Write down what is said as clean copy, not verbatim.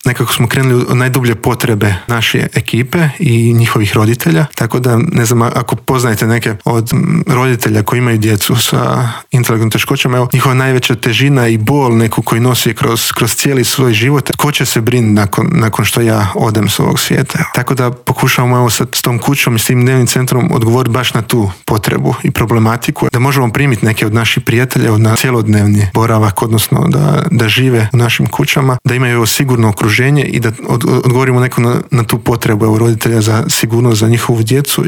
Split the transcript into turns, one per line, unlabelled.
nekako smo krenuli od najdublje potrebe naše ekipe i njihovih roditelja, tako da ne znam, ako poznajete neke od roditelja koji imaju djecu sa intelektualnim teškoćama, evo, njihova najveća težina i bol neku koji nosi kroz cijeli svoj život, ko će se brinuti nakon što ja odem s ovog svijeta. Tako da pokušavamo evo sad s tom kućom i s tim dnevnim centrom odgovoriti baš na tu potrebu i problematiku, da možemo primiti neke od naših prijatelja na cjelodnevni boravak, odnosno da žive u našim kućama, da imaju sigurno okruženje i da odgovorimo neko na tu potrebu roditelja za sigurnost za njihovu djecu